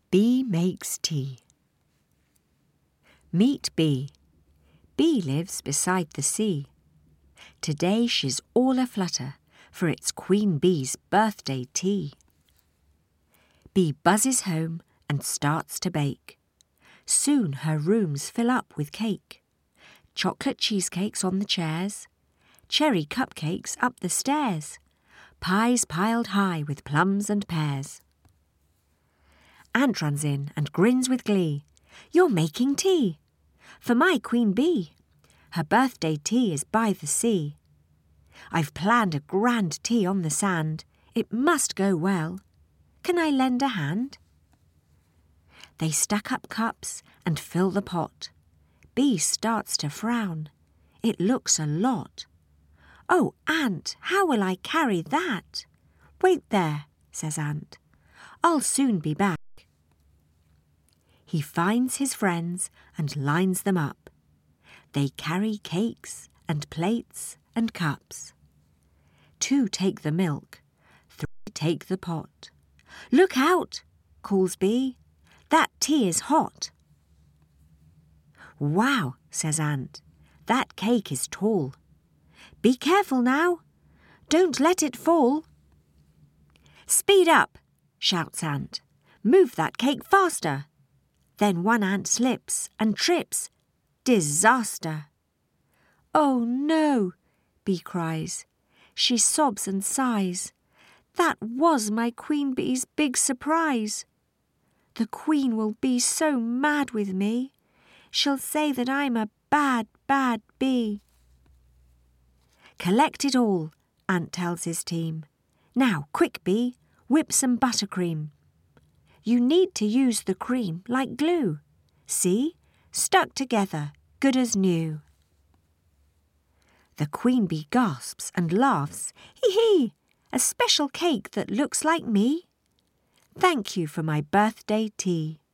Bee makes tea. Meet Bee. Bee lives beside the sea. Today she's all aflutter, for it's Queen Bee's birthday tea. Bee buzzes home and starts to bake. Soon her rooms fill up with cake. Chocolate cheesecakes on the chairs, cherry cupcakes up the stairs, pies piled high with plums and pears. Ant runs in and grins with glee. "You're making tea for my Queen Bee. Her birthday tea is by the sea. I've planned a grand tea on the sand. It must go well. Can I lend a hand?" They stack up cups and fill the pot. Bee starts to frown. It looks a lot. "Oh, Ant, how will I carry that?" "Wait there," says Ant. "I'll soon be back." He finds his friends and lines them up. They carry cakes and plates and cups. 2 take the milk, 3 take the pot. "Look out," calls Bee. "That tea is hot." "Wow," says Ant, "that cake is tall. Be careful now. Don't let it fall." "Speed up," shouts Ant. "Move that cake faster." Then one ant slips and trips. Disaster! "Oh no," Bee cries. She sobs and sighs. "That was my Queen Bee's big surprise. The Queen will be so mad with me. She'll say that I'm a bad, bad bee." "Collect it all," Ant tells his team. "Now, quick, Bee, whip some buttercream. You need to use the cream like glue. See, stuck together, good as new." The Queen Bee gasps and laughs. "Hee hee, a special cake that looks like me. Thank you for my birthday tea."